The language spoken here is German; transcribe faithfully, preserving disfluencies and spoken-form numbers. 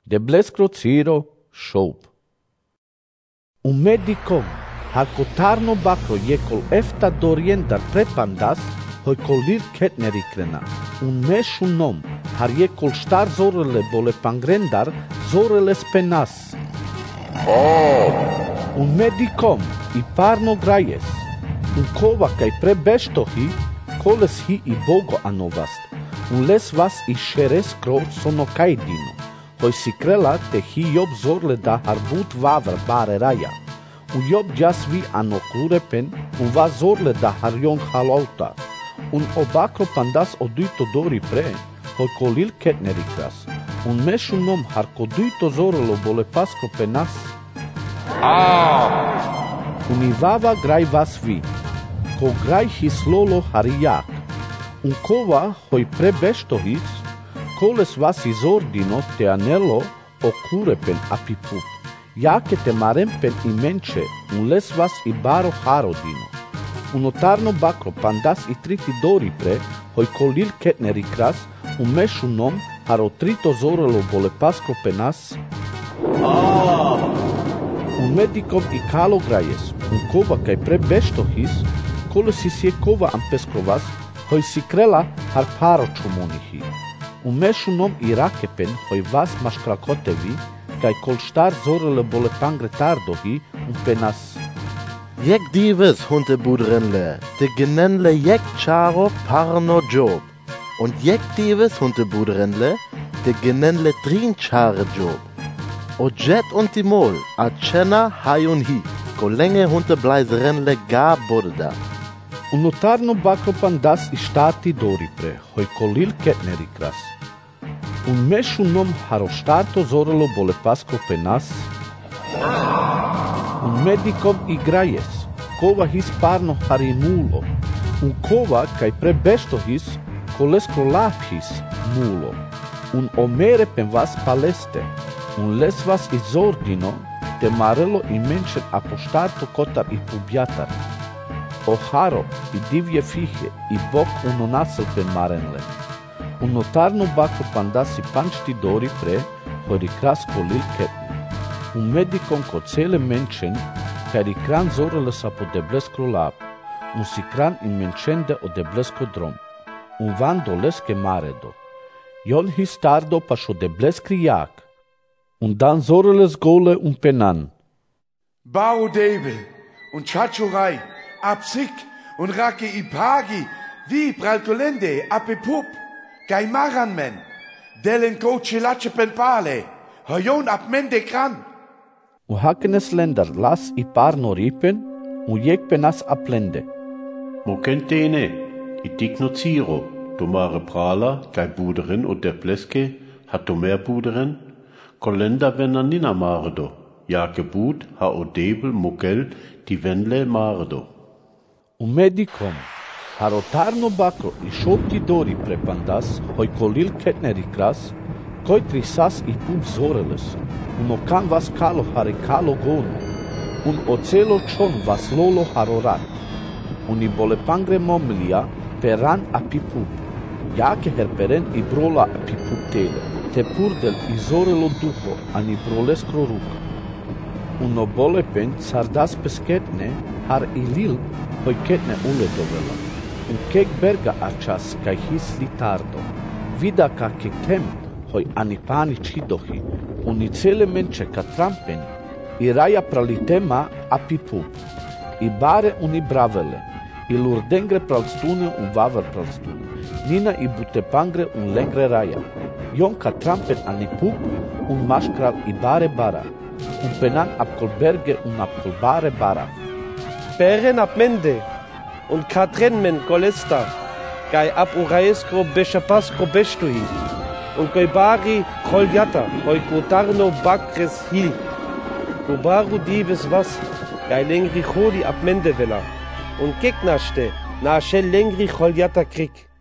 Debleskro Ciro Show. Un medico harkotarno bakro jekol efta doriendar prepandas hoj kolir ketnerikrena. Un meshunom har jekol star zorele bole pangrendar zorele spenas. Un medicom i parno grajes. Un kova kaj prebestohi koles hi i bogo anovast. Un les vas i šereskro sono kajdino. Hoj si krela te hi job zorle da harbut vavr bare raja. Un job jas vi ano klurepen, un va zorle da harjon halauta. Un obakro pandas oduito dori pre, hoj kolil ketnerikras. Un meshunom har koduito zorelo bole pasko penas. Un ivava graj vas vi, ko graj his lolo harijak. Un kova hoj prebestohis, koles vas izordino te anelo o kurepen apipup. Jake te marempen i menče, un les vas i baro harodino. Un otarno bakro pandas i triti dori pre, hoj kolil ketnerikras, un meshunom haro trito zorelo bole pasko penas. Un medikom i kalo grajes, un kova kaj prebestohis, koles is je kova ampeskrovas, hoj si krela har paro čumonihi. Un meshunom i rakepen hoj vas maškrakotevi, kaj kol star zorele bole pangretardohi un penas. Jek dives hunte budrenle, te genenle jek charo parno job. Und jek dives hunte budrenle, te genenle trin chare job. O jet und timol, a chena hayun hi, ko lenge hunte blaiserenle ga bodda. Un notarno bakro pandas i stati dori pre, hoj kolil ketnerikras. Un meshunom haro starto zorelo bole pasko penas. Un medikom i grajes, kova his parno harimulo. Un kova kaj prebestohis, koleskro laphis mulo. Un omere pen vas paleste. Un les vas izordino, te marelo i menšen apostarto kotar i pubjatar. O haro i divje fihe i bok unonasel pen marenle. Un notarno bakro pandas i pančti dori pre, hori kras kolil ketne. Un medikom ko cele menšen, kaj i kran zorele sa po deblesko lab. Un si kran i menšende o deblesko drom. Un van do leske maredo. Jon his tardo pašo debleskri jak. Un dan zoreles gole un penan. Bau debel un chachurai, apsik un rake ipagi, vi braltolende apepup, gai maran men, delen ko chilache penpale, hajon apmende kran. Un hakenes lender las i parno ripen, un jek penas aplende. Mokentene, i digno Ciro, domare prala, gai buderen o debleske, hat domer buderen, kolenda venna nina mardo, jake bud ha o debel mogel di venle mardo. Un medikom, harotarno bakro i šopti dori prepandas, hoj kolil ketnerikras, koj trisas i pub zoreles, un okan vas kalo hare kalo gono, un ocelo čon vas lolo harorat, un i bole pangre momlija peran apipub, jake herperen i brola apipub tele. Te purdel i zorelo duho, ani broleskro ruka. Uno bole pen sardas pesketne, har i lil, hoj ketne ule dovela. Un kek berga achas, kaj his litardo. Vida ka kekem, hoj ani pani čidohi, un i cele menče ka trampen, i raja pralitema apipub. I bare un i bravele, i lurdengre pralstune un vavar pralstune. Nina i butepangre un lengre raja. Jon ka trampen ani puk, un maškral i bare bara. Un penan ap kolberge un ap kolbare bara. Beren ap mende, un katren men kolesta, gai ap uraeskro beshapaskro bestuhi, un koi bari choljata, hoi kotarno bakres hi. Kubaru dives vas, gai lengri chodi ap mende vela, un keknaste, na shel lengri choljata krik.